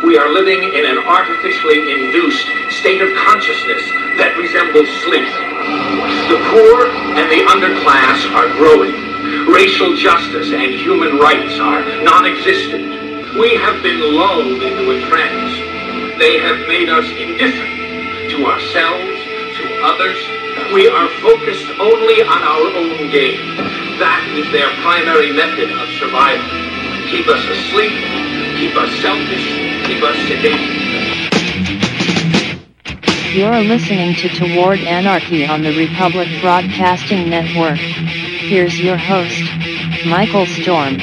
We are living in an artificially induced state of consciousness that resembles sleep. The poor and the underclass are growing. Racial justice and human rights are non-existent. We have been lulled into a trance. They have made us indifferent to ourselves, to others. We are focused only on our own gain. That is their primary method of survival. Keep us asleep, keep us selfish, keep us sedated. You're listening to Toward Anarchy on the Republic Broadcasting Network. Here's your host, Michael Storm.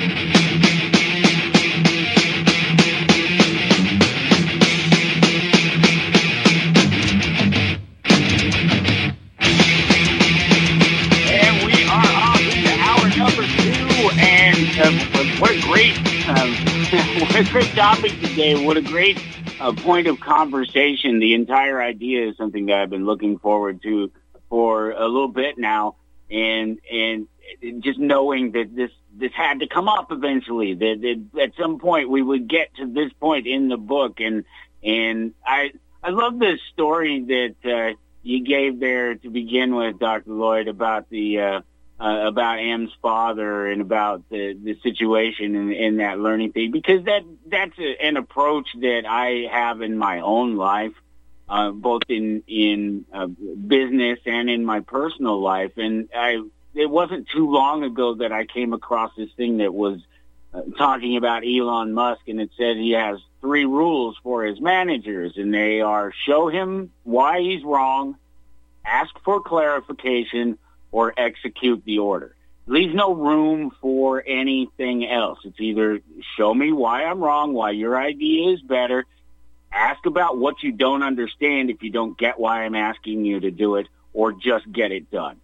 And we are on to hour number 2, and what a great topic today. What a great point of conversation. The entire idea is something that I've been looking forward to for a little bit now, and just knowing that this had to come up eventually, that at some point we would get to this point in the book, and I love this story that you gave there to begin with, Dr. Lloyd, about the about M's father and about the situation in that learning thing, because that's an approach that I have in my own life, both in business and in my personal life. And it wasn't too long ago that I came across this thing that was talking about Elon Musk, and it said he has 3 rules for his managers, and they are: show him why he's wrong, ask for clarification, or execute the order. Leaves no room for anything else. It's either show me why I'm wrong, why your idea is better, ask about what you don't understand if you don't get why I'm asking you to do it, or just get it done.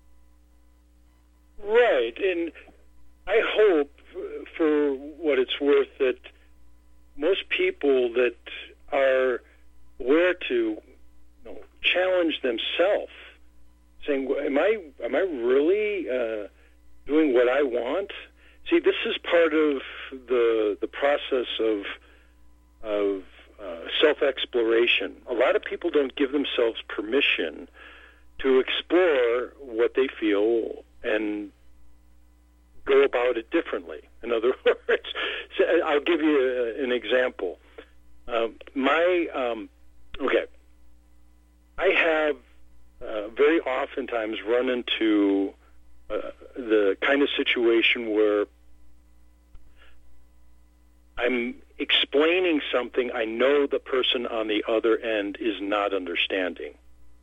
Right, and I hope, for what it's worth, that most people that are aware to challenge themselves, saying, am I really doing what I want? See, this is part of the process of self-exploration. A lot of people don't give themselves permission to explore what they feel and go about it differently. In other words, I'll give you an example. I have very oftentimes run into the kind of situation where I'm explaining something I know the person on the other end is not understanding.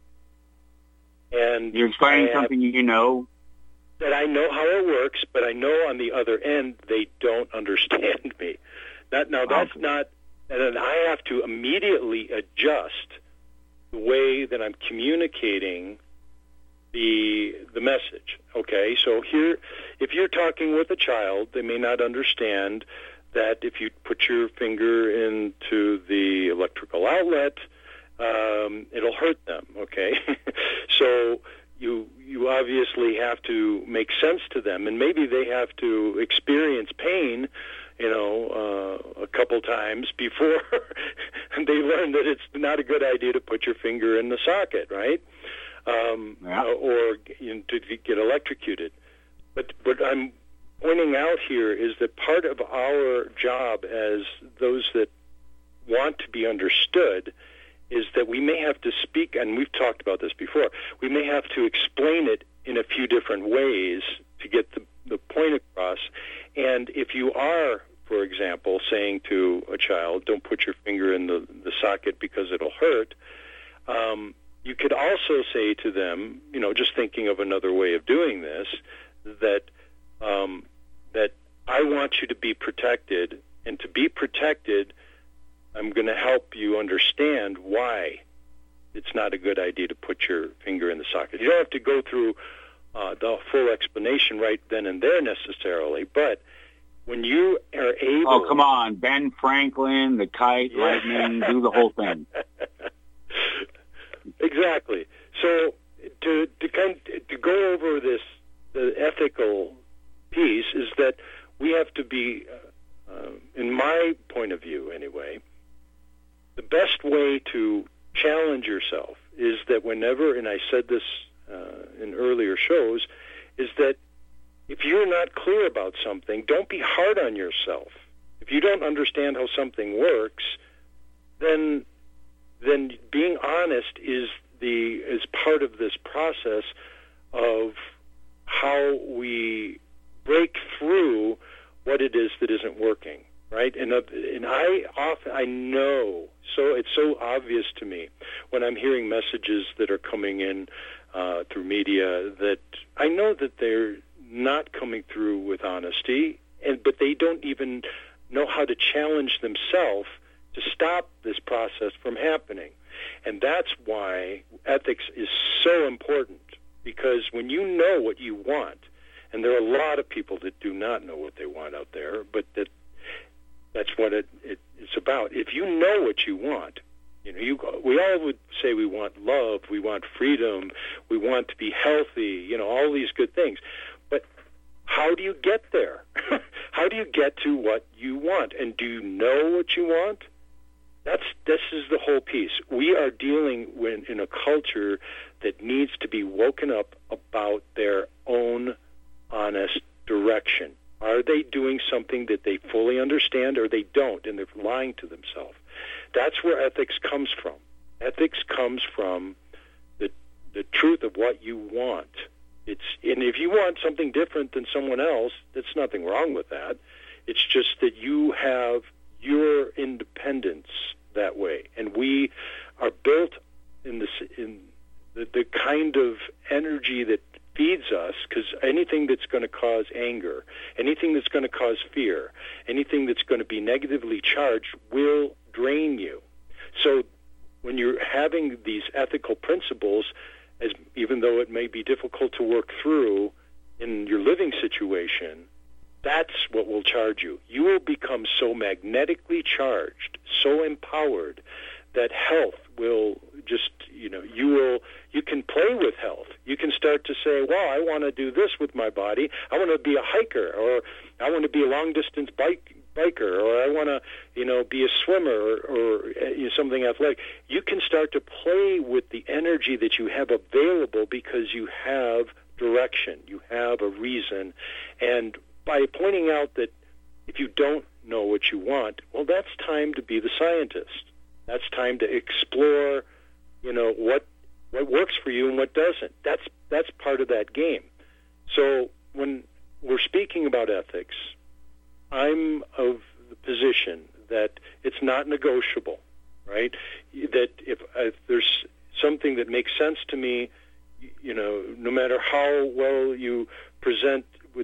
And you're explaining something you know? That I know how it works, but I know on the other end they don't understand me. That's not, and then I have to immediately adjust the way that I'm communicating the message. Okay, so here, if you're talking with a child, they may not understand that if you put your finger into the electrical outlet, it'll hurt them. Okay, so you obviously have to make sense to them, and maybe they have to experience pain, a couple times before they learn that it's not a good idea to put your finger in the socket, right? Or to get electrocuted. But what I'm pointing out here is that part of our job as those that want to be understood is that we may have to speak, and we've talked about this before, we may have to explain it in a few different ways to get the point across. And if you are, for example, saying to a child, don't put your finger in the socket because it'll hurt, you could also say to them, just thinking of another way of doing this, that I want you to be protected, and to be protected, I'm going to help you understand why it's not a good idea to put your finger in the socket. You don't have to go through the full explanation right then and there necessarily, but when you are able... Oh, come on, Ben Franklin, the kite, lightning, do the whole thing. Exactly. So to go over this, the ethical piece is that we have to be, in my point point of view anyway, the best way to challenge yourself is that whenever, and I said this in earlier shows, is that if you're not clear about something, don't be hard on yourself. If you don't understand how something works, then being honest is part of this process of how we break through what it is that isn't working, right? And I know, so it's so obvious to me when I'm hearing messages that are coming in through media that I know that they're not coming through with honesty, but they don't even know how to challenge themselves to stop this process from happening. And that's why ethics is so important, because when you know what you want, and there are a lot of people that do not know what they want out there, but that's what it's about. If you know what you want, we all would say we want love, we want freedom, we want to be healthy, all these good things. But how do you get there? How do you get to what you want? And do you know what you want? This is the whole piece. We are dealing in a culture that needs to be woken up about their own honest direction. Are they doing something that they fully understand, or they don't, and they're lying to themselves? That's where ethics comes from. Ethics comes from the truth of what you want. And if you want something different than someone else, there's nothing wrong with that. It's just that you have your independence that way, and we are built in the kind of energy that feeds us, because anything that's going to cause anger, anything that's going to cause fear, anything that's going to be negatively charged will drain you. So when you're having these ethical principles, even though it may be difficult to work through in your living situation, that's what will charge you. You will become so magnetically charged, so empowered, that health will just, you can play with health. You can start to say, well, I want to do this with my body. I want to be a hiker, or I want to be a long-distance biker, or I want to, be a swimmer, or something athletic. You can start to play with the energy that you have available because you have direction. You have a reason. And by pointing out that if you don't know what you want, well, that's time to be the scientist. That's time to explore, what works for you and what doesn't. That's part of that game. So when we're speaking about ethics, I'm of the position that it's not negotiable, right? That if there's something that makes sense to me, no matter how well you present with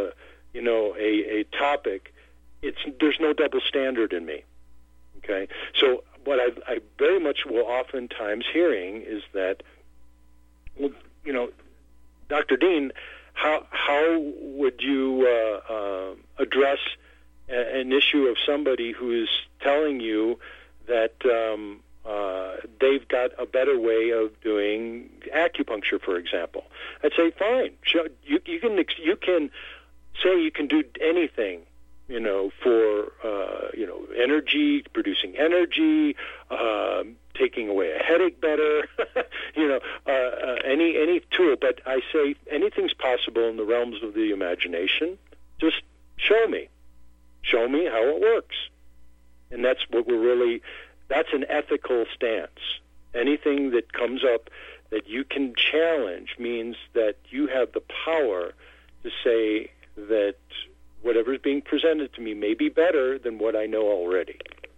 a topic, there's no double standard in me. Okay, so what I very much will oftentimes hearing is that, well, Dr. Dean, how would you address an issue of somebody who is telling you that they've got a better way of doing acupuncture, for example? I'd say, fine, you can say you can do anything, for energy, producing energy, taking away a headache better, any tool. But I say anything's possible in the realms of the imagination. Just show me how it works. And that's what that's an ethical stance. Anything that comes up that you can challenge means that you have the power to say that whatever's being presented to me may be better than what I know already.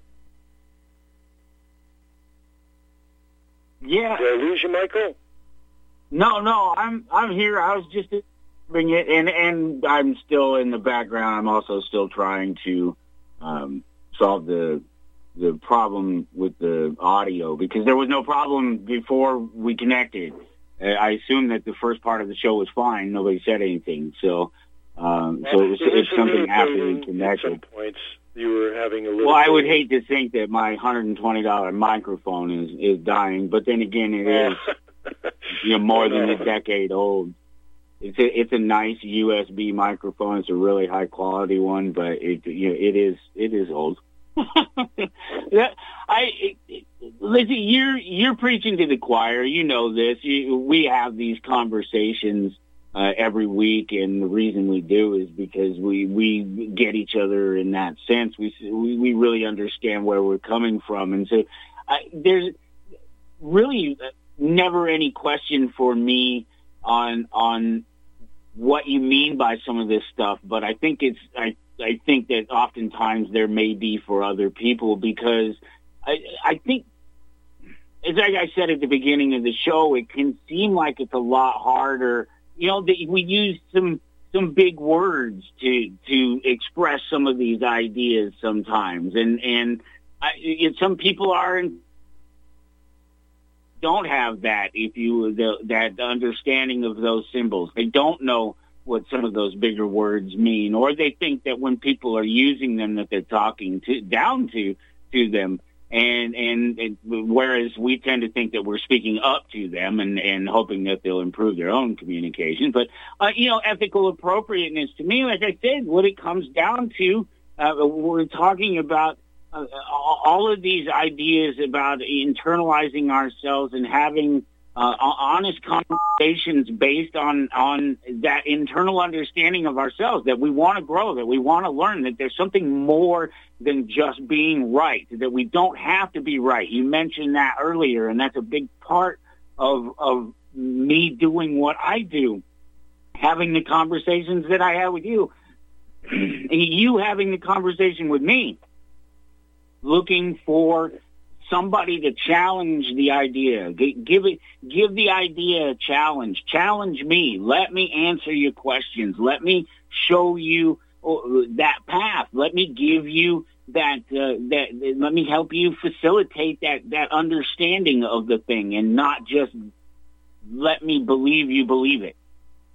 Yeah. Did I lose you, Michael? No, I'm here. I was just bring it, and I'm still in the background. I'm also still trying to solve the problem with the audio, because there was no problem before we connected. I assumed that the first part of the show was fine. Nobody said anything, so it's something after we connected. At some points you were having a little... Well, I would hate to think that my $120 microphone is dying, but then again, it is more than a decade old. It's a nice USB microphone. It's a really high quality one, but it is old. Lizzie, you're preaching to the choir. You know this. We have these conversations every week, and the reason we do is because we get each other in that sense. We really understand where we're coming from, and so there's really never any question for me on what you mean by some of this stuff. But I think I think that oftentimes there may be for other people, because I think, as I said at the beginning of the show, it can seem like it's a lot harder. We use some big words to express some of these ideas sometimes, and some people don't have that. That understanding of those symbols, they don't know what some of those bigger words mean, or they think that when people are using them that they're talking down to them. And whereas we tend to think that we're speaking up to them and hoping that they'll improve their own communication. But, ethical appropriateness, to me, like I said, what it comes down to, we're talking about all of these ideas about internalizing ourselves and having honest conversations based on that internal understanding of ourselves, that we want to grow, that we want to learn, that there's something more than just being right, that we don't have to be right. You mentioned that earlier, and that's a big part of me doing what I do, having the conversations that I have with you, and you having the conversation with me, looking for somebody to challenge the idea. Give the idea a challenge. Challenge me. Let me answer your questions. Let me show you that path. Let me give you that. Let me help you facilitate that understanding of the thing, and not just let me believe you believe it.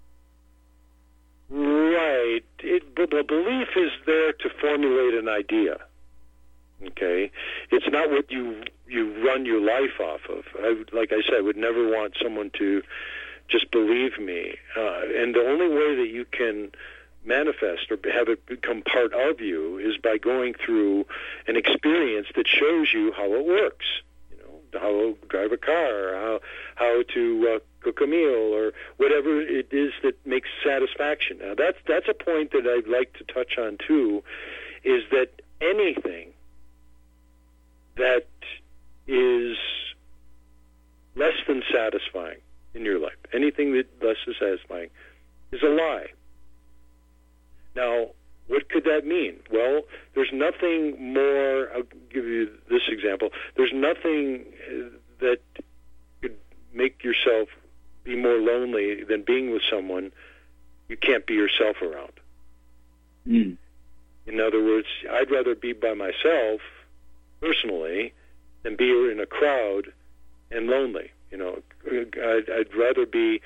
Right. The belief is there to formulate an idea. Okay, it's not what you run your life off of. Like I said, I would never want someone to just believe me. And the only way that you can manifest or have it become part of you is by going through an experience that shows you how it works. How to drive a car, or how to cook a meal, or whatever it is that makes satisfaction. Now, that's a point that I'd like to touch on too, is that anything that is less than satisfying in your life, anything that less than satisfying, is a lie. Now, what could that mean? Well, there's nothing more, I'll give you this example, there's nothing that could make yourself be more lonely than being with someone you can't be yourself around. Mm. In other words, I'd rather be by myself personally than be in a crowd and lonely. I'd rather be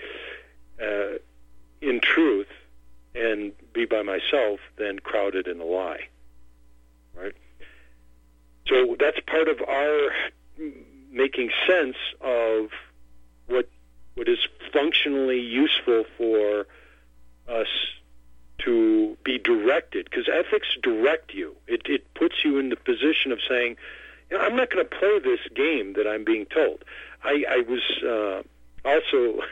in truth and be by myself than crowded in a lie, right? So that's part of our making sense of what is functionally useful for us to be directed, because ethics direct you. It puts you in the position of saying, I'm not going to play this game that I'm being told. I was also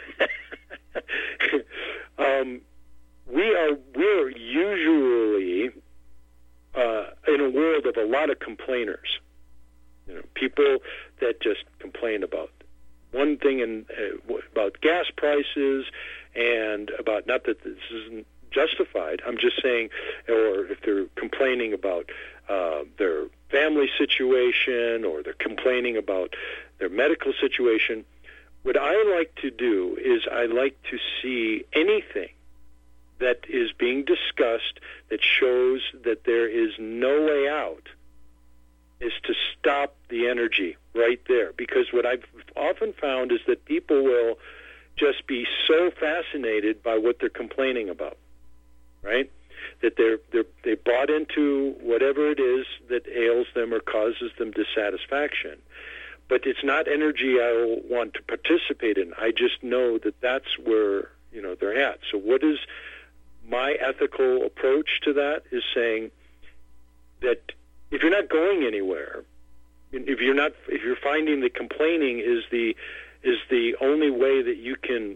we're usually in a world of a lot of complainers. People that just complain about one thing about gas prices, and about, not that this isn't justified, I'm just saying, or if they're complaining about their family situation, or they're complaining about their medical situation, what I like to do is I like to see anything that is being discussed that shows that there is no way out, is to stop the energy right there. Because what I've often found is that people will just be so fascinated by what they're complaining about, right? That they bought into whatever it is that ails them or causes them dissatisfaction. But it's not energy I want to participate in. I just know that that's where they're at. So what is my ethical approach to that? Is saying that if you're not going anywhere, if you're finding that complaining is the only way that you can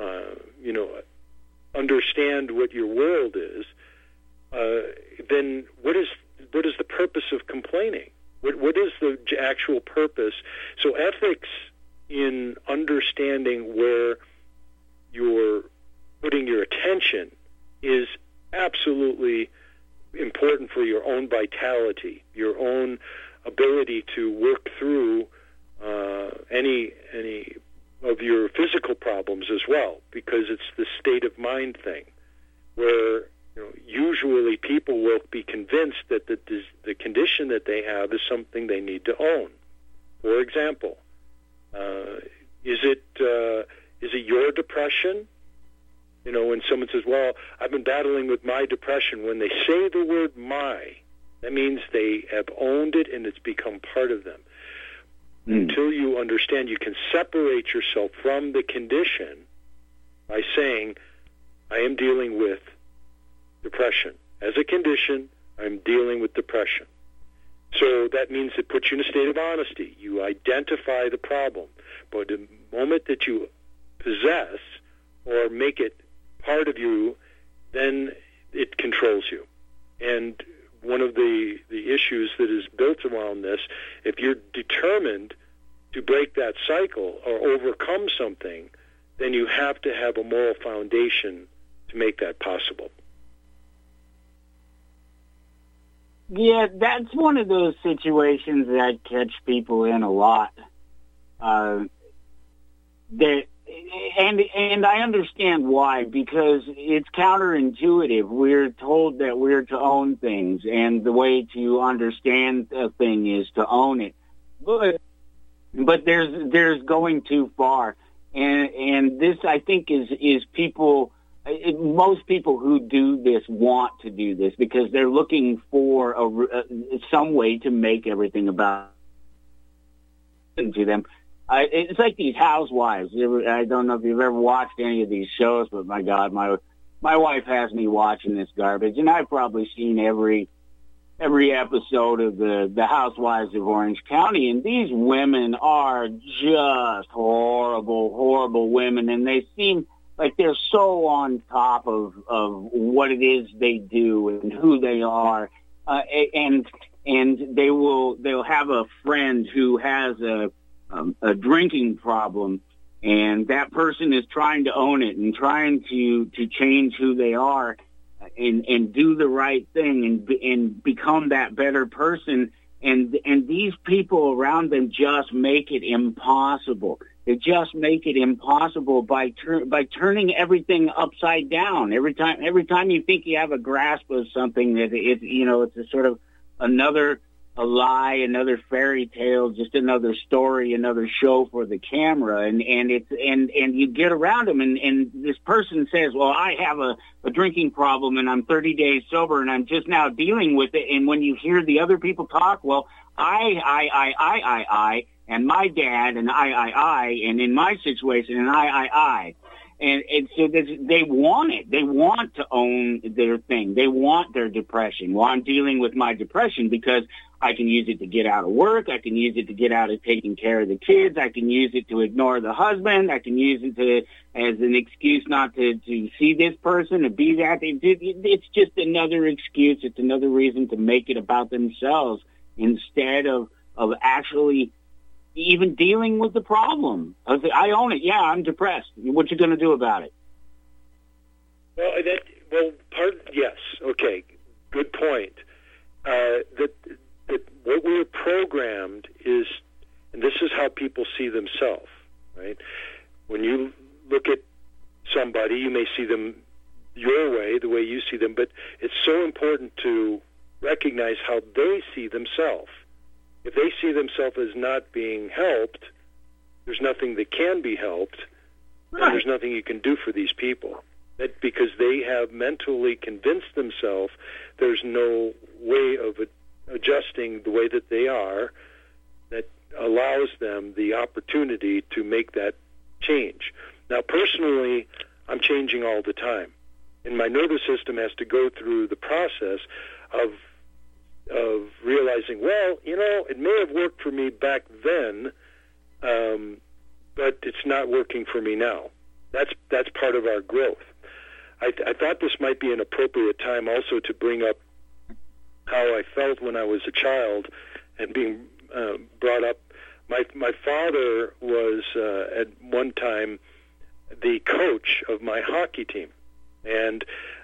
understand what your world is, then what is the purpose of complaining? What is the actual purpose? So ethics in understanding where you're putting your attention is absolutely important for your own vitality, your own ability to work through any of your physical problems as well, because it's the state of mind thing, where usually people will be convinced that the condition that they have is something they need to own. For example, is it your depression? When someone says, well, I've been battling with my depression, when they say the word my, that means they have owned it and it's become part of them. Until you understand, you can separate yourself from the condition by saying, I am dealing with depression. As a condition, I'm dealing with depression. So that means it puts you in a state of honesty. You identify the problem. But the moment that you possess or make it part of you, then it controls you. And one of the issues that is built around this, if you're determined to break that cycle or overcome something, then you have to have a moral foundation to make that possible. Yeah, that's one of those situations that I catch people in a lot. And I understand why, because it's counterintuitive. We're told that we're to own things, and the way to understand a thing is to own it. But there's going too far, and this, I think, is people. Most people who do this want to do this because they're looking for some way to make everything about to them. It's like these housewives. I don't know if you've ever watched any of these shows, but my God, my wife has me watching this garbage, and I've probably seen every episode of the Housewives of Orange County, and these women are just horrible women, and they seem like they're so on top of what it is they do and who they are, and they'll have a friend who has a drinking problem, and that person is trying to own it and trying to change who they are and do the right thing and become that better person, and these people around them just make it impossible. They just make it impossible by turning everything upside down. Every time you think you have a grasp of something, that it's a sort of a lie, another fairy tale, just another story, another show for the camera, and you get around them, and this person says, well, I have a drinking problem, and I'm 30 days sober, and I'm just now dealing with it. And when you hear the other people talk, well, I, and my dad, and I, and in my situation, and I. And so they want it. They want to own their thing. They want their depression. Well, I'm dealing with my depression because I can use it to get out of work. I can use it to get out of taking care of the kids. I can use it to ignore the husband. I can use it as an excuse not to see this person, to be that. It's just another excuse. It's another reason to make it about themselves instead of actually even dealing with the problem. I own it. Yeah, I'm depressed. What you going to do about it? Yes. Okay. Good point. That what we're programmed is, and this is how people see themselves, right? When you look at somebody, you may see them your way, the way you see them, but it's so important to recognize how they see themselves. If they see themselves as not being helped, there's nothing that can be helped, right. And there's nothing you can do for these people. That because they have mentally convinced themselves there's no way of adjusting the way that they are that allows them the opportunity to make that change. Now, personally, I'm changing all the time, and my nervous system has to go through the process of realizing realizing, well, it may have worked for me back then, but it's not working for me now. That's part of our growth. I thought this might be an appropriate time also to bring up how I felt when I was a child and being brought up. My father was at one time the coach of my hockey team, and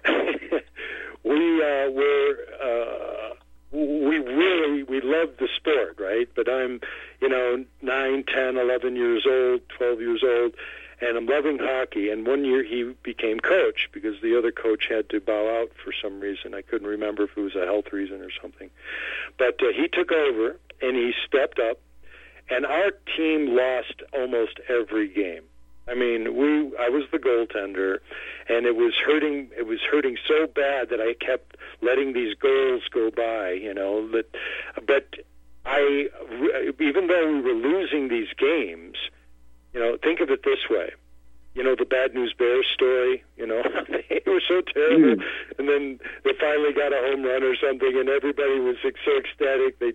we loved the sport, right? But I'm 9, 10, 11 years old, 12 years old, and I'm loving hockey. And one year he became coach because the other coach had to bow out for some reason. I couldn't remember if it was a health reason or something. But he took over, and he stepped up, and our team lost almost every game. I mean, I was the goaltender, and it was hurting. It was hurting so bad that I kept letting these goals go by. But even though we were losing these games, think of it this way. The Bad News Bears story, they were so terrible. And then they finally got a home run or something, and everybody was so ecstatic. They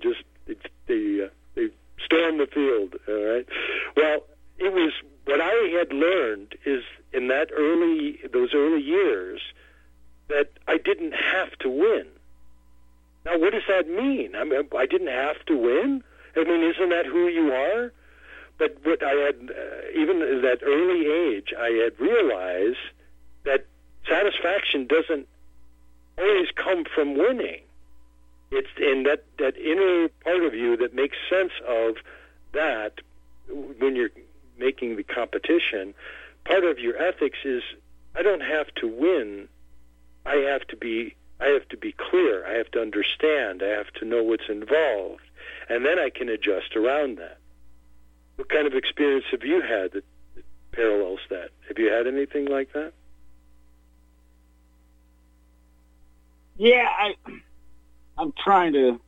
stormed the field, all right? Well, it was what I had learned is in those early years that I didn't have to win. Now, what does that mean? I mean, I didn't have to win? I mean, isn't that who you are? But what I had, even at that early age, I had realized that satisfaction doesn't always come from winning. It's in that inner part of you that makes sense of that when you're making the competition. Part of your ethics is I don't have to win. I have to be clear. I have to understand. I have to know what's involved, and then I can adjust around that. What kind of experience have you had that parallels that? Have you had anything like that? Yeah, I'm trying to.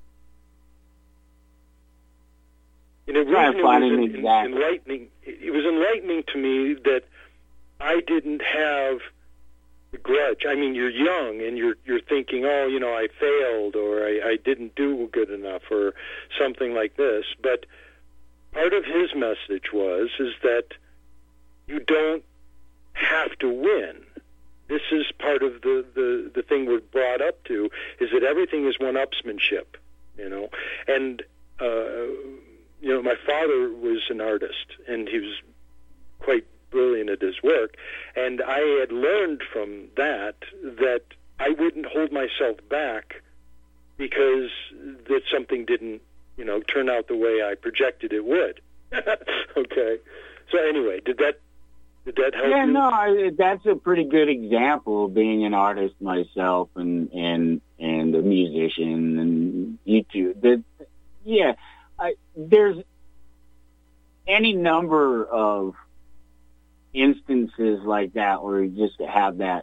Enlightening. It was enlightening to me that I didn't have the grudge. I mean, you're young and you're thinking, I failed or I didn't do good enough or something like this. But part of his message is that you don't have to win. This is part of the thing we're brought up to, is that everything is one-upsmanship, And, my father was an artist, and he was quite brilliant at his work. And I had learned from that I wouldn't hold myself back because that something didn't, turn out the way I projected it would. Okay. So anyway, did that help you? No, that's a pretty good example of being an artist myself and a musician and you too. There's any number of instances like that where you just have that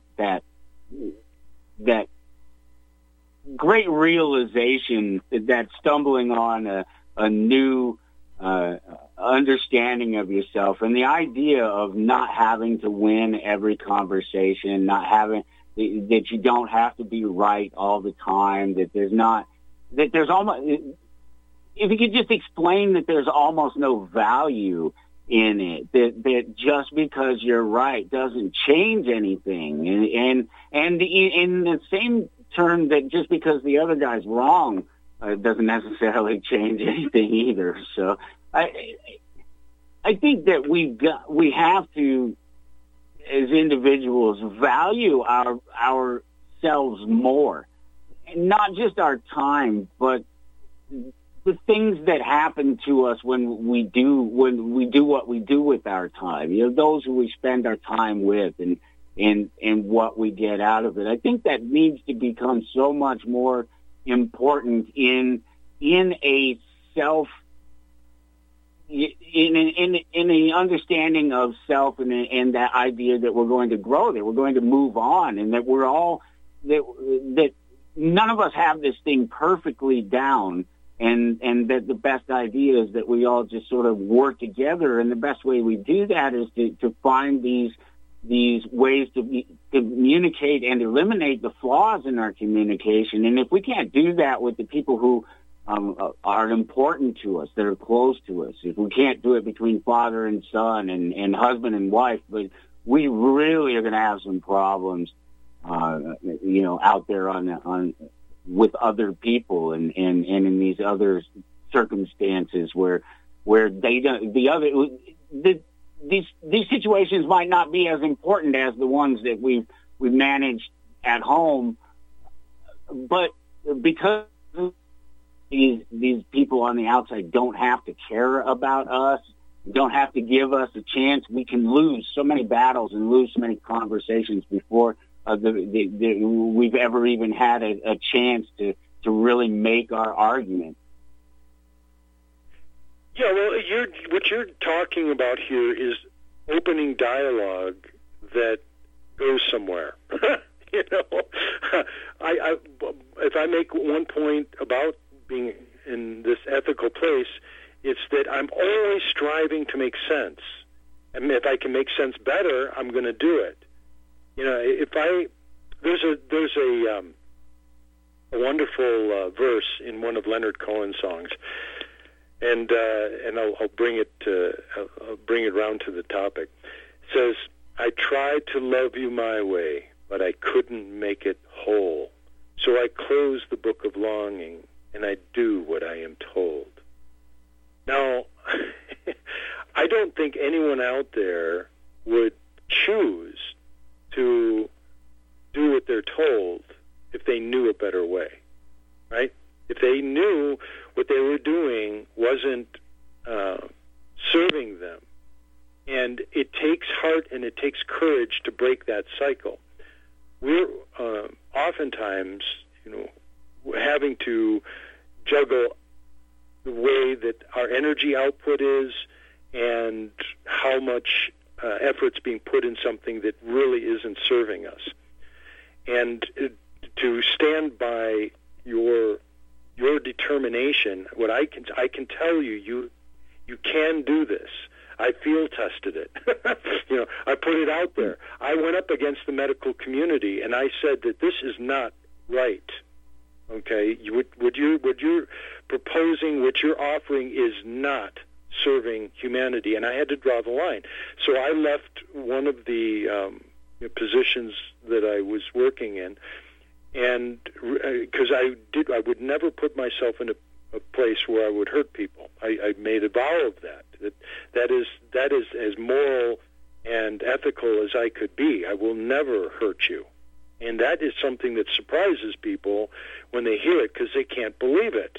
great realization that stumbling on a new understanding of yourself, and the idea of not having to win every conversation, that you don't have to be right all the time, that there's almost, if you could just explain that there's almost no value in it, that just because you're right doesn't change anything, and in the same term that just because the other guy's wrong doesn't necessarily change anything either. So I think that we have to, as individuals, value ourselves more, and not just our time, but the things that happen to us when we do what we do with our time. Those who we spend our time with, and what we get out of it. I think that needs to become so much more important in a self, in the understanding of self, and that idea that we're going to grow, that we're going to move on, and that we're all that none of us have this thing perfectly down, and that the best idea is that we all just sort of work together, and the best way we do that is to find these ways to communicate and eliminate the flaws in our communication. And if we can't do that with the people who are important to us, that are close to us. If we can't do it between father and son and husband and wife, but we really are going to have some problems, out there on with other people and in these other circumstances where they don't, these situations might not be as important as the ones that we've managed at home, but because these people on the outside don't have to care about us, don't have to give us a chance, we can lose so many battles and lose so many conversations before we've ever even had a chance to really make our argument. Yeah, well, what you're talking about here is opening dialogue that goes somewhere. If I make one point about being in this ethical place, it's that I'm always striving to make sense. And if I can make sense better, I'm going to do it. There's a wonderful verse in one of Leonard Cohen's songs, and I'll bring it round to the topic. It says, "I tried to love you my way, but I couldn't make it whole. So I close the book of longing, and I do what I am told." Now, I don't think anyone out there would choose to do what they're told if they knew a better way, right? If they knew what they were doing wasn't serving them. And it takes heart and it takes courage to break that cycle. We're oftentimes, having to juggle the way that our energy output is and how much effort's being put in something that really isn't serving us. And to stand by your determination, what I can tell you can do this. I field tested it. I put it out there. I went up against the medical community and I said that this is not right. Okay, what you're proposing, what you're offering, is not serving humanity, and I had to draw the line. So I left one of the positions that I was working in, and because I would never put myself in a place where I would hurt people. I made a vow of that is as moral and ethical as I could be. I will never hurt you. And that is something that surprises people when they hear it, because they can't believe it.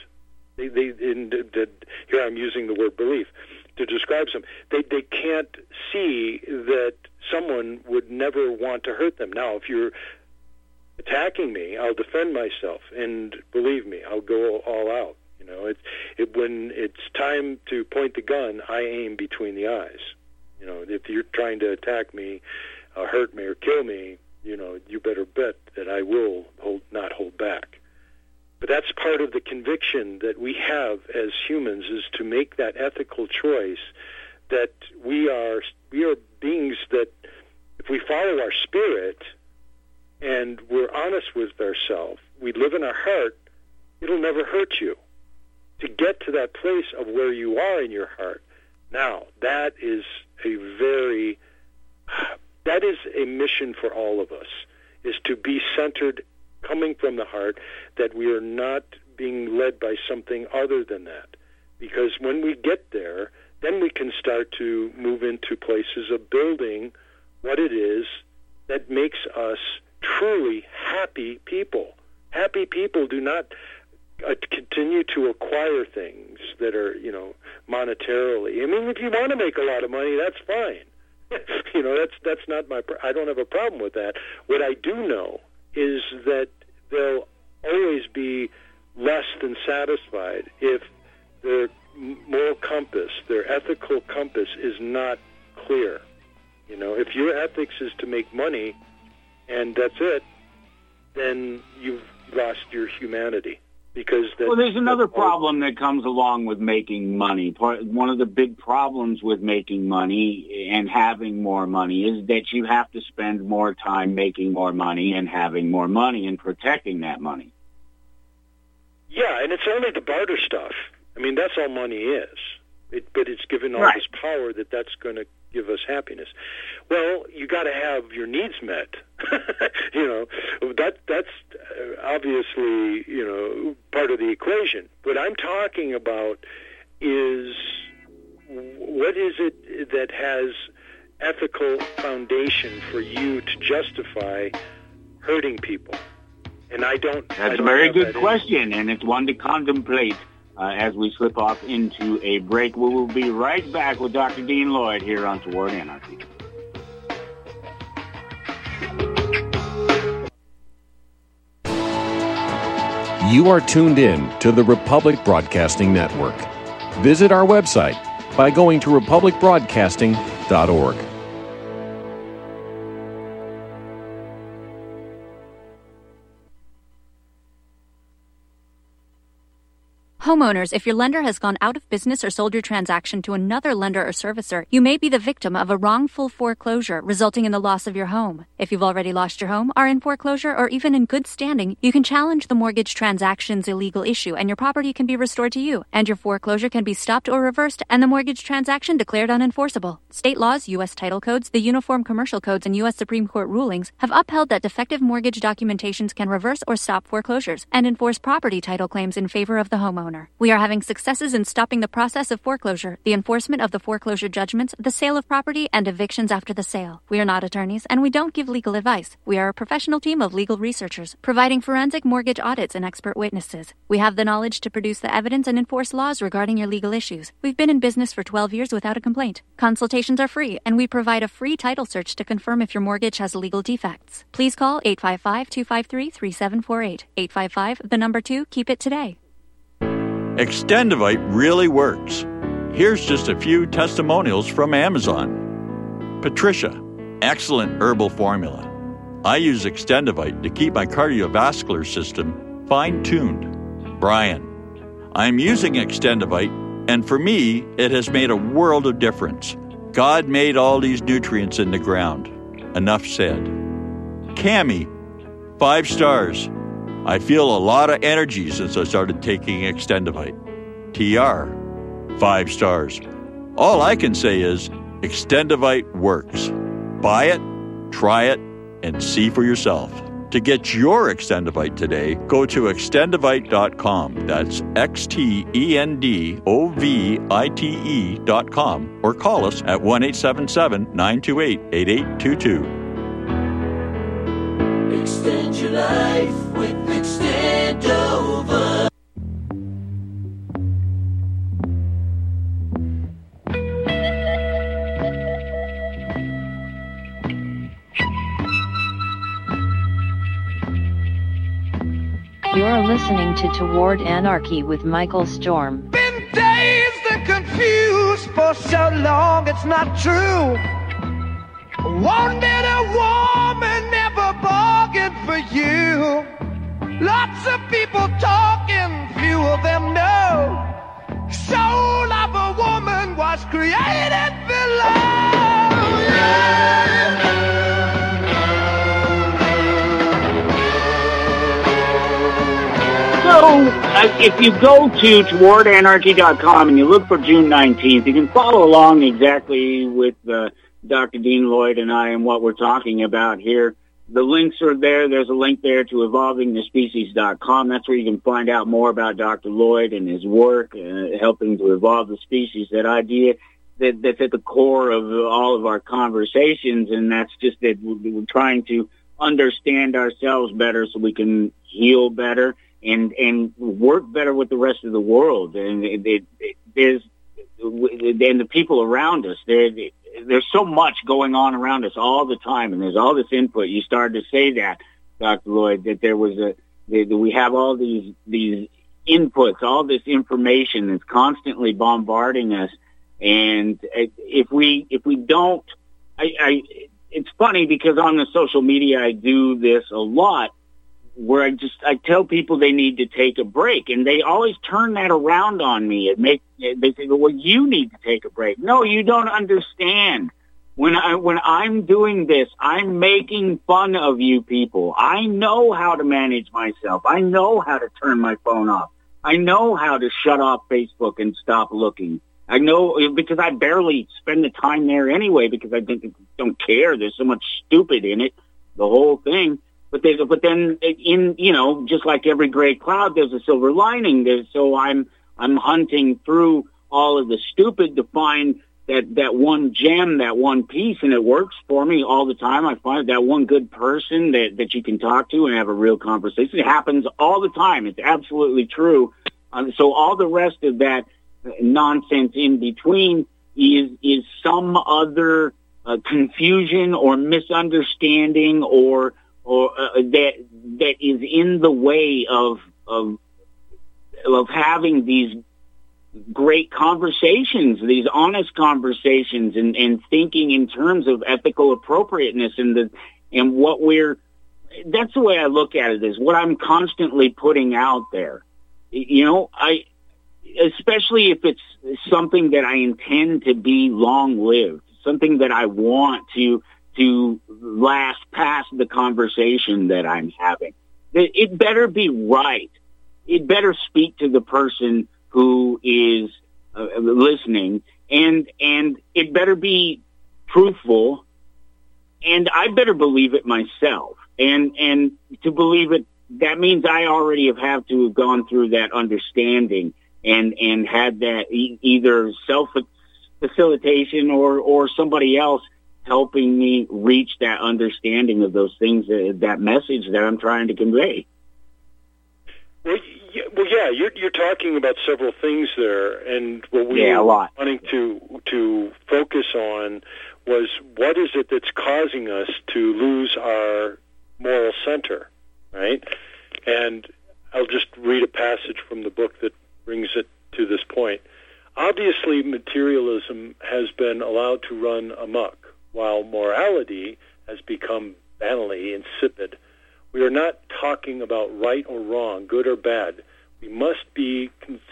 Here I'm using the word belief to describe some. They can't see that someone would never want to hurt them. Now, if you're attacking me, I'll defend myself, and believe me, I'll go all out. When it's time to point the gun, I aim between the eyes. If you're trying to attack me, hurt me, or kill me, you better bet that I will not hold back. But that's part of the conviction that we have as humans, is to make that ethical choice that we are beings that, if we follow our spirit and we're honest with ourselves, we live in our heart, it'll never hurt you. To get to that place of where you are in your heart, now that is a mission for all of us, is to be centered, coming from the heart, that we are not being led by something other than that. Because when we get there, then we can start to move into places of building what it is that makes us truly happy people. Happy people do not continue to acquire things that are, monetarily. I mean, if you want to make a lot of money, that's fine. That's not I don't have a problem with that. What I do know is that they'll always be less than satisfied if their moral compass, their ethical compass, is not clear. If your ethics is to make money and that's it, then you've lost your humanity. There's another problem that comes along with making money. One of the big problems with making money and having more money is that you have to spend more time making more money and having more money and protecting that money. Yeah, and it's only the barter stuff. I mean, that's all money is. But it's given all Right. this power that's going to give us happiness. Well, you got to have your needs met. That's obviously part of the equation. What I'm talking about is what is it that has ethical foundation for you to justify hurting people? And I don't. That's a very good question, and it's one to contemplate as we slip off into a break. We will be right back with Dr. Dean Lloyd here on Toward Anarchy. You are tuned in to the Republic Broadcasting Network. Visit our website by going to republicbroadcasting.org. Homeowners, if your lender has gone out of business or sold your transaction to another lender or servicer, you may be the victim of a wrongful foreclosure, resulting in the loss of your home. If you've already lost your home, are in foreclosure, or even in good standing, you can challenge the mortgage transaction's illegal issue, and your property can be restored to you, and your foreclosure can be stopped or reversed, and the mortgage transaction declared unenforceable. State laws, U.S. title codes, the Uniform Commercial Codes, and U.S. Supreme Court rulings have upheld that defective mortgage documentations can reverse or stop foreclosures and enforce property title claims in favor of the homeowner. We are having successes in stopping the process of foreclosure, the enforcement of the foreclosure judgments, the sale of property, and evictions after the sale. We are not attorneys, and we don't give legal advice. We are a professional team of legal researchers, providing forensic mortgage audits and expert witnesses. We have the knowledge to produce the evidence and enforce laws regarding your legal issues. We've been in business for 12 years without a complaint. Consultations are free, and we provide a free title search to confirm if your mortgage has legal defects. Please call 855-253-3748. 855, keep it today. Extendivite really works. Here's just a few testimonials from Amazon. Patricia, excellent herbal formula. I use Extendivite to keep my cardiovascular system fine-tuned. Brian, I'm using Extendivite, and for me, it has made a world of difference. God made all these nutrients in the ground. Enough said. Cammie, 5 stars. I feel a lot of energy since I started taking Extendivite. TR, 5 stars. All I can say is Extendivite works. Buy it, try it, and see for yourself. To get your Extendivite today, go to extendivite.com. That's XTENDOVITE.com, or call us at 1-877-928-8822. Extend your life with Extendova. You're listening to Toward Anarchy with Michael Storm. Been dazed and confused for so long, it's not true. Wanted a woman, never bargained for you. Lots of people talking, few of them know. Soul of a woman was created below. So, if you go to towardanarchy.com and you look for June 19th, you can follow along exactly with Dr. Dean Lloyd and I and what we're talking about here. The links are there. There's a link there to evolvingthespecies.com. That's where you can find out more about Dr. Lloyd and his work, helping to evolve the species. That idea that's at the core of all of our conversations, and that's just that we're trying to understand ourselves better so we can heal better and work better with the rest of the world. And there's the people around us. There's so much going on around us all the time, and there's all this input. You started to say that, Dr. Lloyd, that we have all these inputs, all this information that's constantly bombarding us. And if we don't, it's funny because on the social media I do this a lot, where I tell people they need to take a break, and they always turn that around on me. They say, well, you need to take a break. No, you don't understand. When I'm doing this, I'm making fun of you people. I know how to manage myself. I know how to turn my phone off. I know how to shut off Facebook and stop looking. I know because I barely spend the time there anyway because I don't care. There's so much stupid in it, the whole thing. But then in just like every gray cloud, there's a silver lining. So I'm hunting through all of the stupid to find that one gem, that one piece, and it works for me all the time. I find that one good person that you can talk to and have a real conversation. It happens all the time. It's absolutely true. So all the rest of that nonsense in between is some other confusion or misunderstanding or that is in the way of having these great conversations, these honest conversations, and thinking in terms of ethical appropriateness and what that's the way I look at it, is what I'm constantly putting out there. Especially if it's something that I intend to be long-lived, something that I want to last past the conversation that I'm having. It better be right. It better speak to the person who is listening, and it better be truthful, and I better believe it myself. And to believe it, that means I already have to have gone through that understanding and had that either self-facilitation or somebody else helping me reach that understanding of those things, that message that I'm trying to convey. Well, yeah, you're talking about several things there, and what we were wanting to focus on was what is it that's causing us to lose our moral center, right? And I'll just read a passage from the book that brings it to this point. Obviously, materialism has been allowed to run amok, while morality has become banally insipid. We are not talking about right or wrong, good or bad. We must be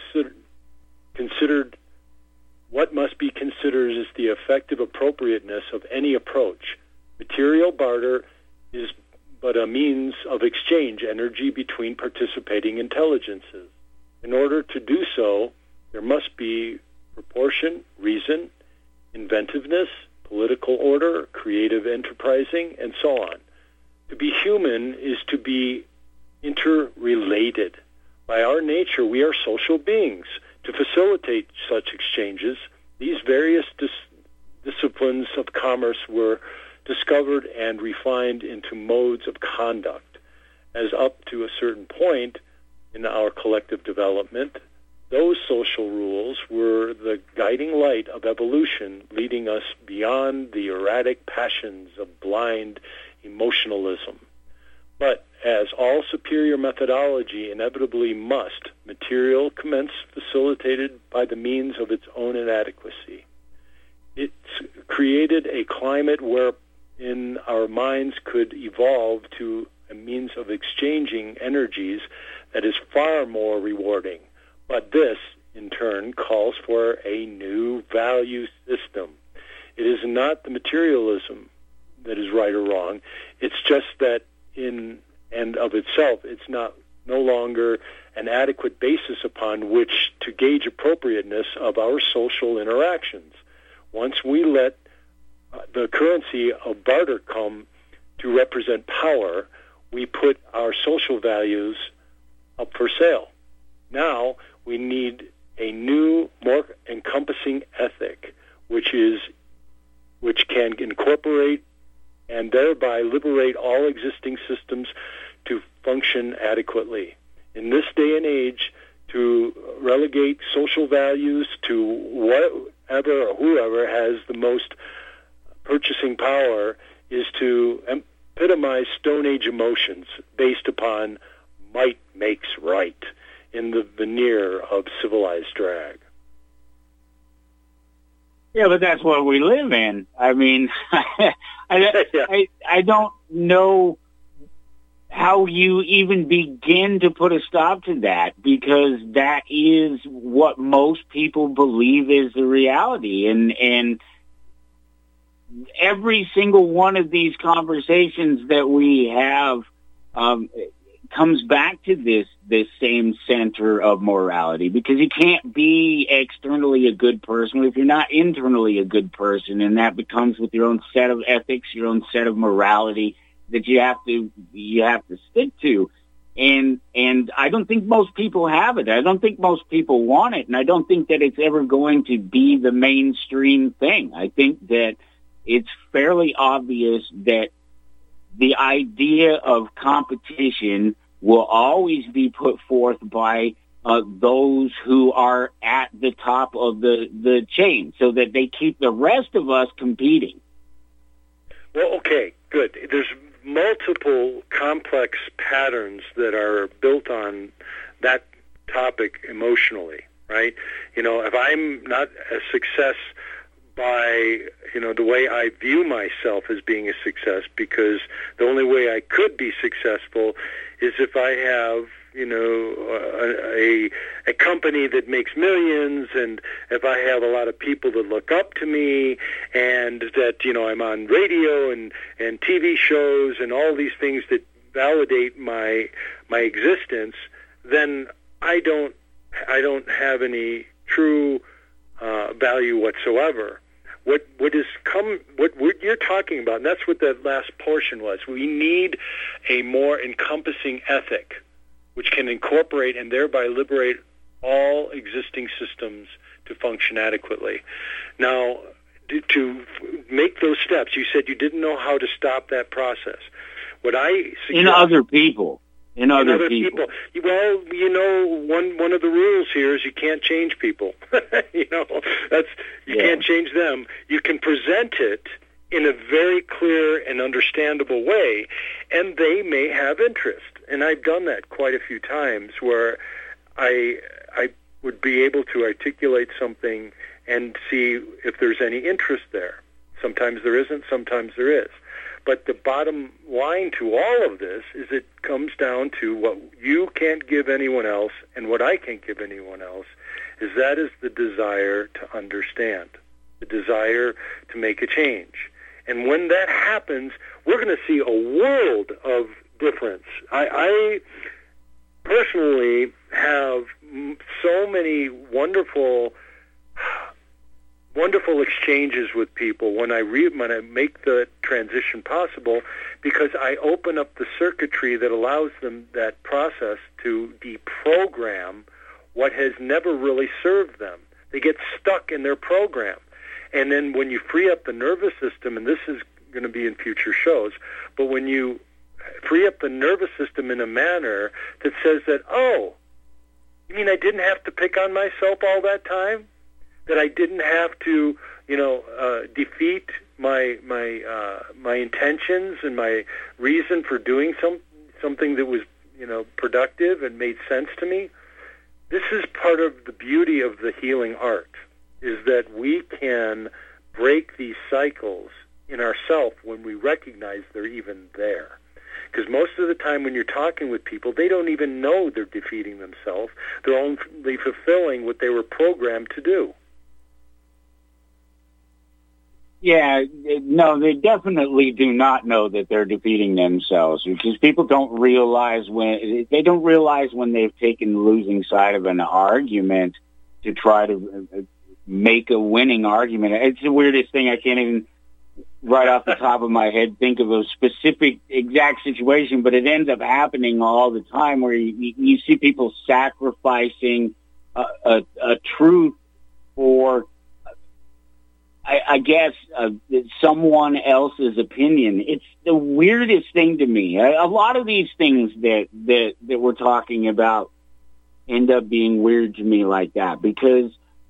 considered. What must be considered is the effective appropriateness of any approach. Material barter is but a means of exchange energy between participating intelligences. In order to do so, there must be proportion, reason, inventiveness, political order, creative enterprising, and so on. To be human is to be interrelated. By our nature, we are social beings. To facilitate such exchanges, these various disciplines of commerce were discovered and refined into modes of conduct. As up to a certain point in our collective development, those social rules were the guiding light of evolution, leading us beyond the erratic passions of blind emotionalism. But as all superior methodology inevitably must, material commence facilitated by the means of its own inadequacy. It's created a climate wherein our minds could evolve to a means of exchanging energies that is far more rewarding. But this, in turn, calls for a new value system. It is not the materialism that is right or wrong. It's just that in and of itself, it's no longer an adequate basis upon which to gauge appropriateness of our social interactions. Once we let the currency of barter come to represent power, we put our social values up for sale. Now we need a new, more encompassing ethic, which can incorporate and thereby liberate all existing systems to function adequately. In this day and age, to relegate social values to whatever or whoever has the most purchasing power is to epitomize Stone Age emotions based upon might makes right in the veneer of civilized drag. Yeah, but that's what we live in. I mean, I don't know how you even begin to put a stop to that, because that is what most people believe is the reality. And every single one of these conversations that we have comes back to this same center of morality, because you can't be externally a good person if you're not internally a good person, and that becomes with your own set of ethics, your own set of morality that you have to stick to. And I don't think most people have it. I don't think most people want it, and I don't think that it's ever going to be the mainstream thing. I think that it's fairly obvious that the idea of competition will always be put forth by those who are at the top of the chain, so that they keep the rest of us competing. Well, okay, good. There's multiple complex patterns that are built on that topic emotionally, right? If I'm not a success by, the way I view myself as being a success, because the only way I could be successful is if I have, a company that makes millions, and if I have a lot of people that look up to me, and that, I'm on radio and TV shows and all these things that validate my existence, then I don't have any true value whatsoever. What you're talking about, and that's what that last portion was. We need a more encompassing ethic, which can incorporate and thereby liberate all existing systems to function adequately. Now, to make those steps, you said you didn't know how to stop that process. What I suggest, in other people. Well, one of the rules here is you can't change people. You can't change them. You can present it in a very clear and understandable way, and they may have interest. And I've done that quite a few times, where I would be able to articulate something and see if there's any interest there. Sometimes there isn't, sometimes there is. But the bottom line to all of this is it comes down to what you can't give anyone else and what I can't give anyone else, is the desire to understand, the desire to make a change. And when that happens, we're going to see a world of difference. I personally have so many wonderful exchanges with people when I make the transition possible, because I open up the circuitry that allows them, that process, to deprogram what has never really served them. They get stuck in their program. And then when you free up the nervous system, and this is going to be in future shows, but when you free up the nervous system in a manner that says that, oh, you mean I didn't have to pick on myself all that time? That I didn't have to, defeat my intentions and my reason for doing something that was, productive and made sense to me? This is part of the beauty of the healing art, is that we can break these cycles in ourselves when we recognize they're even there. Because most of the time when you're talking with people, they don't even know they're defeating themselves. They're only fulfilling what they were programmed to do. Yeah, no, they definitely do not know that they're defeating themselves, because people don't realize when they've taken the losing side of an argument to try to make a winning argument. It's the weirdest thing. I can't even, right off the top of my head, think of a specific exact situation, but it ends up happening all the time, where you see people sacrificing a truth for, I guess, someone else's opinion. It's the weirdest thing to me. A lot of these things that we're talking about end up being weird to me like that, because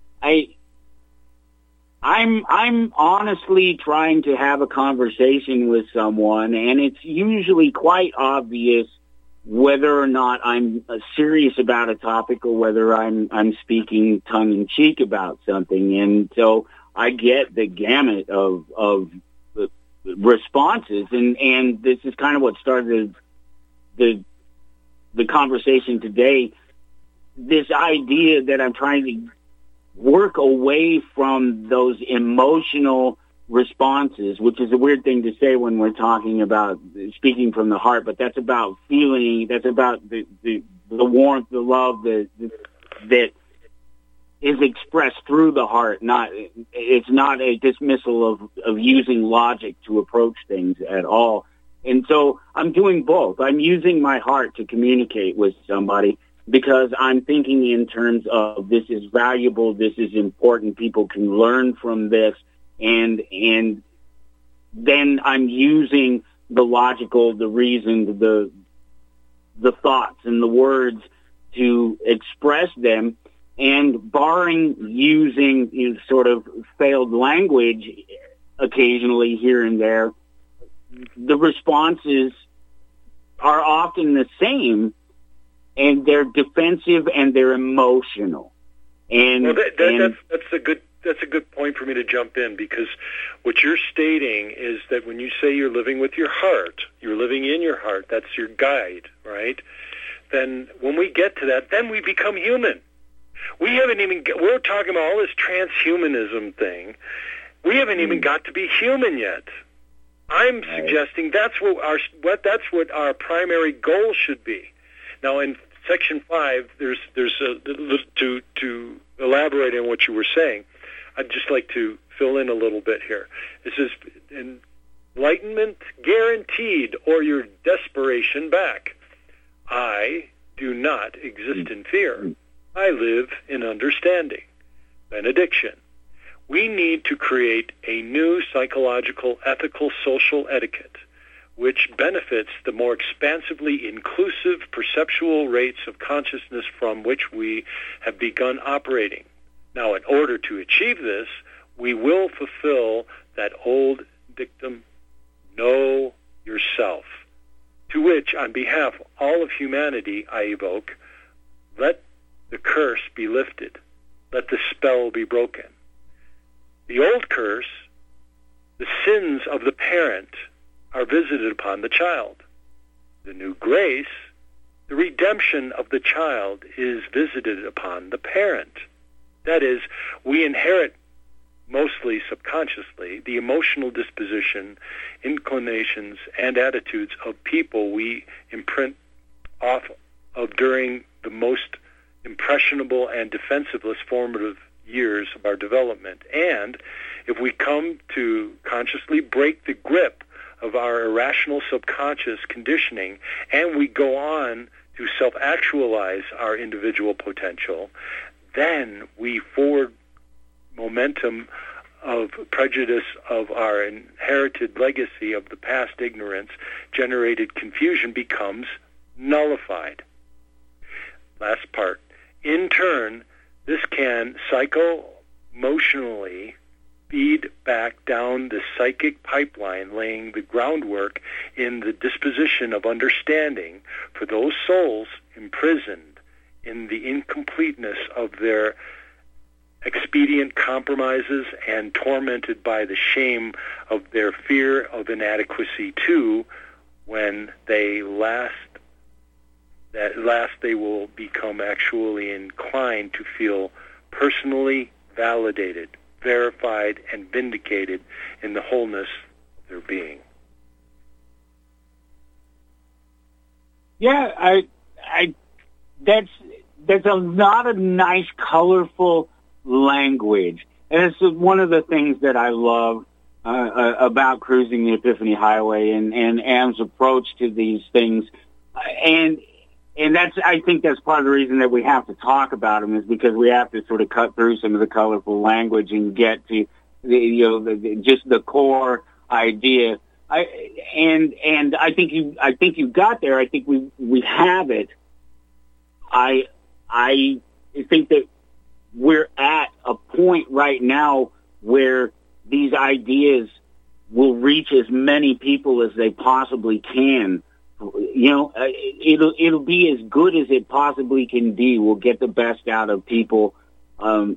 I'm honestly trying to have a conversation with someone, and it's usually quite obvious whether or not I'm serious about a topic or whether I'm speaking tongue in cheek about something. And so I get the gamut of responses, and this is kind of what started the conversation today. This idea that I'm trying to work away from those emotional responses, which is a weird thing to say when we're talking about speaking from the heart, but that's about feeling, that's about the warmth, the love that is expressed through the heart. It's not a dismissal of using logic to approach things at all. And so I'm doing both. I'm using my heart to communicate with somebody because I'm thinking in terms of this is valuable, this is important, people can learn from this, and then I'm using the logical, the reason, the thoughts and the words to express them. And barring using sort of failed language occasionally here and there, the responses are often the same, and they're defensive and they're emotional. And that's a good point for me to jump in, because what you're stating is that when you say you're living with your heart, you're living in your heart, that's your guide, right? Then when we get to that, then we become human. We're talking about all this transhumanism thing. We haven't even got to be human yet. I'm suggesting that's what our primary goal should be. Now, in Section 5, there's to elaborate on what you were saying. I'd just like to fill in a little bit here. It says, enlightenment guaranteed, or your desperation back. I do not exist in fear. I live in understanding. Benediction. We need to create a new psychological, ethical, social etiquette which benefits the more expansively inclusive perceptual rates of consciousness from which we have begun operating. Now, in order to achieve this, we will fulfill that old dictum, know yourself, to which, on behalf of all of humanity, I evoke, let the curse be lifted. Let the spell be broken. The old curse, the sins of the parent, are visited upon the child. The new grace, the redemption of the child, is visited upon the parent. That is, we inherit, mostly subconsciously, the emotional disposition, inclinations, and attitudes of people we imprint off of during the most impressionable and defensiveless formative years of our development. And if we come to consciously break the grip of our irrational subconscious conditioning and we go on to self-actualize our individual potential, then we forward momentum of prejudice of our inherited legacy of the past ignorance generated confusion becomes nullified. Last part. In turn, this can psycho-emotionally feed back down the psychic pipeline, laying the groundwork in the disposition of understanding for those souls imprisoned in the incompleteness of their expedient compromises and tormented by the shame of their fear of inadequacy too, when they last they will become actually inclined to feel personally validated, verified, and vindicated in the wholeness of their being. Yeah, that's a lot of nice, colorful language. And it's one of the things that I love about Cruising the Epiphany Highway and Am's approach to these things. And I think that's part of the reason that we have to talk about them, is because we have to sort of cut through some of the colorful language and get to just the core idea. I think you got there. I think we have it. I think that we're at a point right now where these ideas will reach as many people as they possibly can. It'll be as good as it possibly can be. We'll get the best out of people, and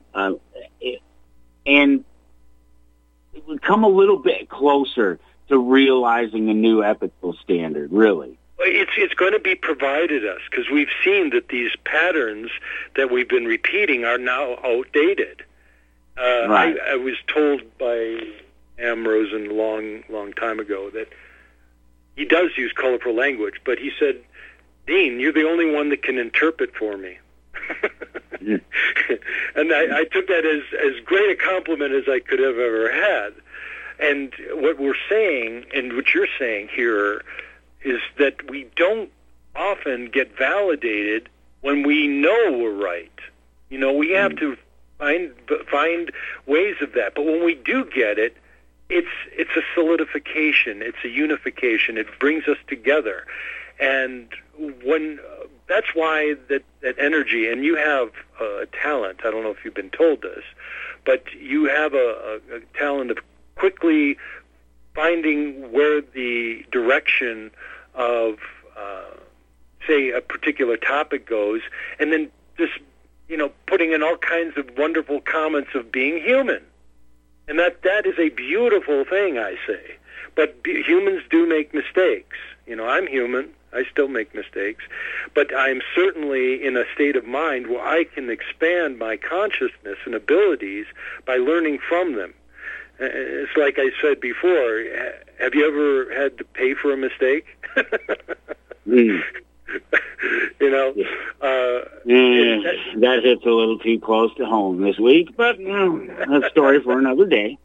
come a little bit closer to realizing a new ethical standard, really. It's going to be provided us, because we've seen that these patterns that we've been repeating are now outdated. Right. I was told by Am Rosen long time ago, that he does use colorful language, but he said, Dean, you're the only one that can interpret for me. And I took that as great a compliment as I could have ever had. And what we're saying, and what you're saying here, is that we don't often get validated when we know we're right. You know, we have to find ways of that. But when we do get it, it's a solidification, it's a unification. It brings us together. And when that's why that energy, and you have a talent, I don't know if you've been told this, but you have a talent of quickly finding where the direction of, say, a particular topic goes, and then just, putting in all kinds of wonderful comments of being human. And that is a beautiful thing, I say. But humans do make mistakes. I'm human. I still make mistakes. But I'm certainly in a state of mind where I can expand my consciousness and abilities by learning from them. It's like I said before, have you ever had to pay for a mistake? That hits a little too close to home this week, but that's a story for another day.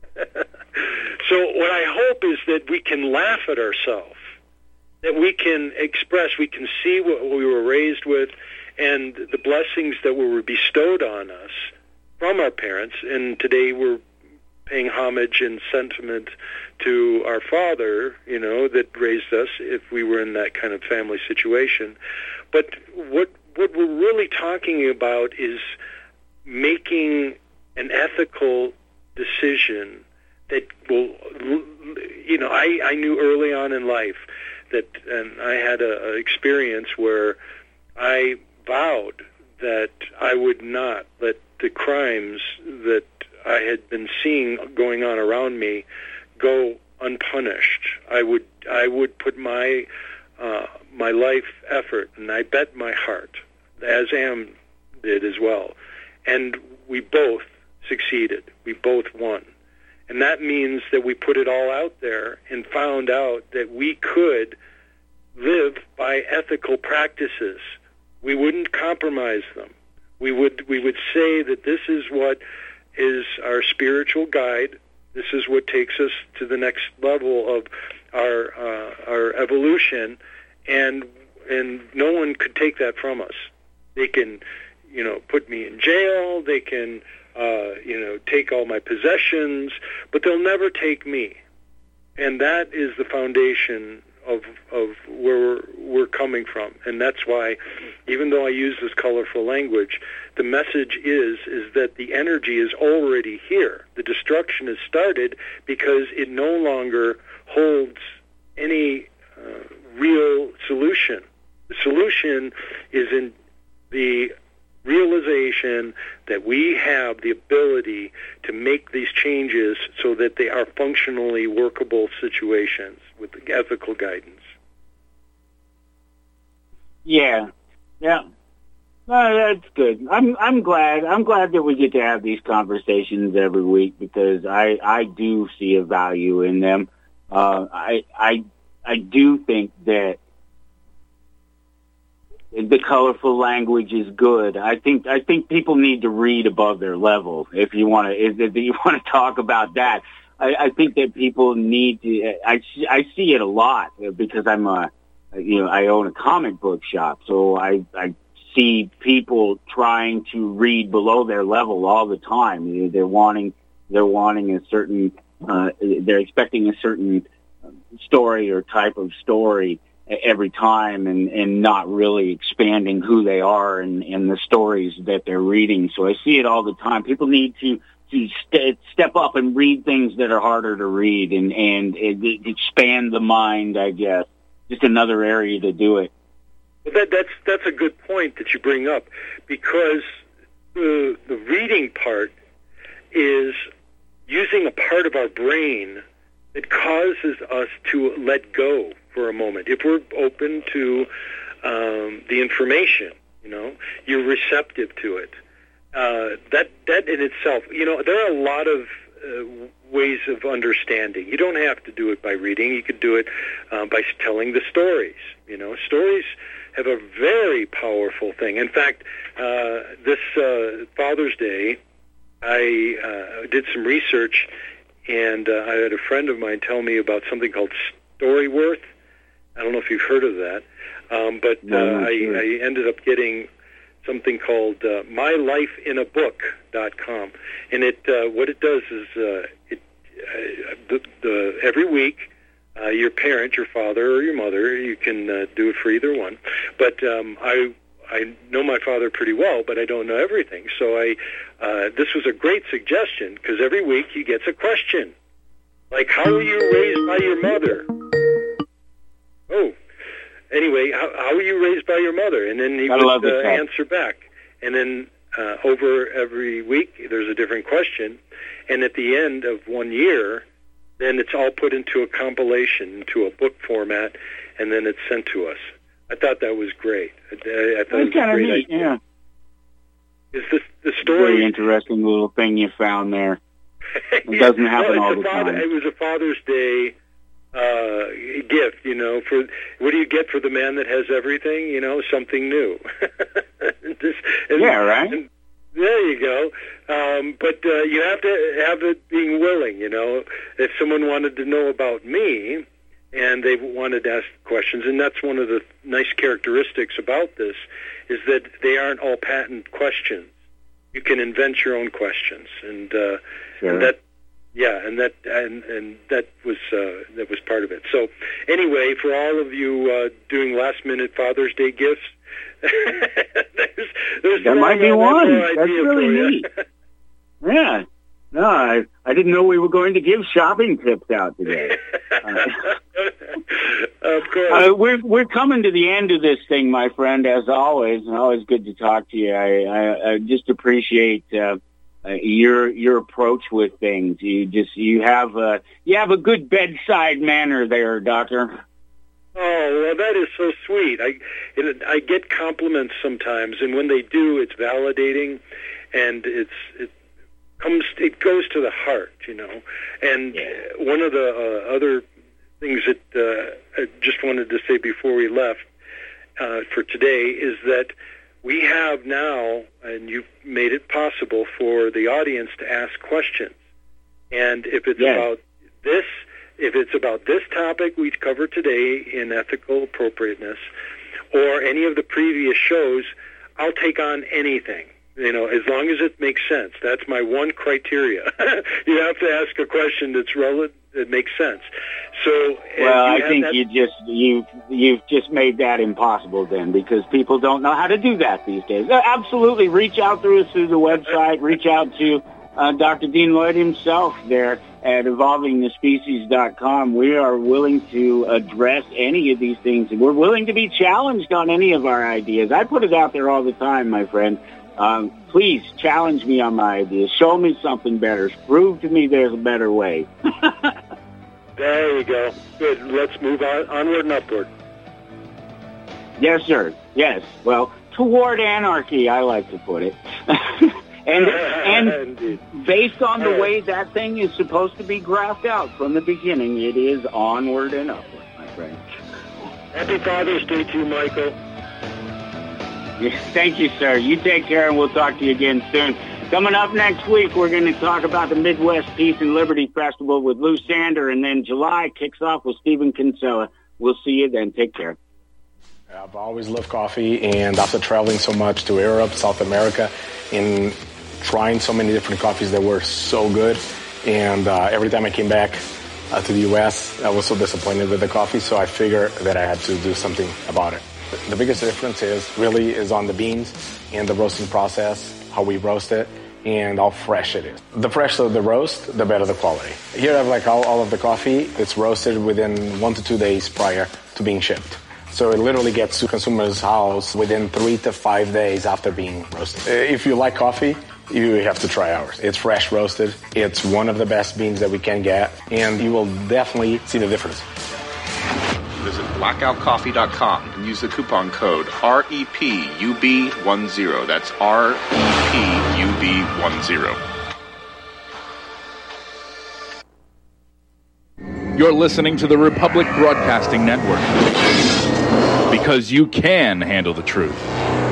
So what I hope is that we can laugh at ourselves, that we can express, we can see what we were raised with and the blessings that were bestowed on us from our parents. And today we're paying homage and sentiment to our father, that raised us, if we were in that kind of family situation. But what we're really talking about is making an ethical decision that will, I knew early on in life that, and I had an experience where I vowed that I would not let the crimes that I had been seeing going on around me go unpunished. I would put my life effort, and I bet my heart, as Am did as well, and we both succeeded. We both won. And that means that we put it all out there and found out that we could live by ethical practices. We wouldn't compromise them. We would say that this is what is our spiritual guide. This is what takes us to the next level of our evolution, and no one could take that from us. They can, put me in jail. They can, take all my possessions, but they'll never take me. And that is the foundation of where we're coming from. And that's why, even though I use this colorful language, the message is that the energy is already here. The destruction has started because it no longer holds any real solution. The solution is in the realization that we have the ability to make these changes so that they are functionally workable situations with ethical guidance. Yeah. That's good. I'm glad that we get to have these conversations every week, because I do see a value in them. I do think that the colorful language is good. I think people need to read above their level. If you want to talk about that, I think that people need to. I see it a lot because I own a comic book shop, so I see people trying to read below their level all the time. They're wanting a certain. They're expecting a certain story or type of story every time, and not really expanding who they are and the stories that they're reading. So I see it all the time. People need to step up and read things that are harder to read and expand the mind, I guess. Just another area to do it. That's a good point that you bring up, because the reading part is using a part of our brain that causes us to let go for a moment. If we're open to the information, you're receptive to it. That in itself, there are a lot of ways of understanding. You don't have to do it by reading. You could do it by telling the stories. Stories have a very powerful thing. In fact, this Father's Day, I did some research, and I had a friend of mine tell me about something called Storyworth. I don't know if you've heard of that, but I ended up getting something called mylifeinabook.com, and what it does is every week your parent, your father or your mother, you can do it for either one, but I know my father pretty well, but I don't know everything, so this was a great suggestion, because every week he gets a question, like, how were you raised by your mother? Oh, anyway, how were you raised by your mother? And then he would answer back. And then over every week, there's a different question. And at the end of 1 year, then it's all put into a compilation, into a book format, and then it's sent to us. I thought that was great. I thought it was kind of neat, idea. Yeah. Is the story... Very interesting little thing you found there. It doesn't happen all the time. It was a Father's Day gift, for what do you get for the man that has everything? Something new. Right? And there you go. But you have to have it being willing, If someone wanted to know about me and they wanted to ask questions, and that's one of the nice characteristics about this, is that they aren't all patent questions. You can invent your own questions, and that was part of it. So anyway, for all of you doing last minute Father's Day gifts, there's that might be one. That's really neat. Yeah. No, I didn't know we were going to give shopping tips out today. Of course. We're coming to the end of this thing, my friend, as always. Always good to talk to you. I just appreciate your approach with things. You have a good bedside manner there, Doctor. Oh, well, that is so sweet. I get compliments sometimes, and when they do, it's validating, and it goes to the heart, And one of the other things that I just wanted to say before we left for today is that we have now, and you've made it possible for the audience to ask questions. And if it's about this topic we covered today in ethical appropriateness, or any of the previous shows, I'll take on anything. As long as it makes sense. That's my one criteria. You have to ask a question that's relevant, that makes sense. So, well, I think you've just made that impossible then, because people don't know how to do that these days. Absolutely, reach out through us through the website. Reach out to Dr. Dean Lloyd himself there at evolvingthespecies.com. We are willing to address any of these things. We're willing to be challenged on any of our ideas. I put it out there all the time, my friend. Please challenge me on my ideas. Show me something better. Prove to me there's a better way. There you go. Good. Let's move onward and upward. Yes, sir. Yes. Well, toward anarchy, I like to put it. and based on the way that thing is supposed to be graphed out from the beginning, it is onward and upward, my friend. Happy Father's Day to you, Michael. Thank you, sir. You take care, and we'll talk to you again soon. Coming up next week, we're going to talk about the Midwest Peace and Liberty Festival with Lou Sander, and then July kicks off with Stephen Kinsella. We'll see you then. Take care. I've always loved coffee, and after traveling so much to Europe, South America, and trying so many different coffees that were so good, and every time I came back to the U.S., I was so disappointed with the coffee, so I figured that I had to do something about it. The biggest difference is on the beans and the roasting process, how we roast it, and how fresh it is. The fresher the roast, the better the quality. Here I have all of the coffee. It's roasted within 1 to 2 days prior to being shipped. So it literally gets to consumer's house within 3 to 5 days after being roasted. If you like coffee, you have to try ours. It's fresh roasted. It's one of the best beans that we can get, and you will definitely see the difference. Visit blackoutcoffee.com and use the coupon code REPUB10. That's REPUB10. You're listening to the Republic Broadcasting Network. Because you can handle the truth.